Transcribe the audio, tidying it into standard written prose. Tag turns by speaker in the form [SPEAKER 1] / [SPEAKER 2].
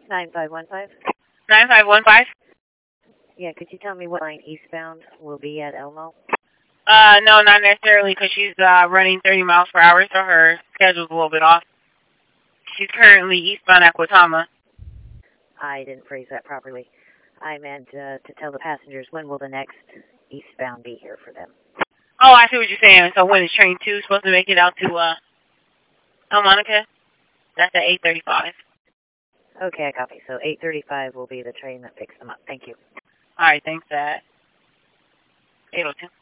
[SPEAKER 1] 9515.
[SPEAKER 2] 9515?
[SPEAKER 1] Yeah, could you tell me what line eastbound will be at Elmo?
[SPEAKER 2] No, not necessarily, because she's running 30 miles per hour, so her schedule's a little bit off. She's currently eastbound at Guatama.
[SPEAKER 1] I didn't phrase that properly. I meant to tell the passengers when will the next eastbound be here for them.
[SPEAKER 2] Oh, I see what you're saying. So when is train 2 supposed to make it out to El Monica? That's at 8:35.
[SPEAKER 1] Okay, I copy. So 8:35 will be the train that picks them up. Thank you.
[SPEAKER 2] All right, thanks, Dad. 8:02.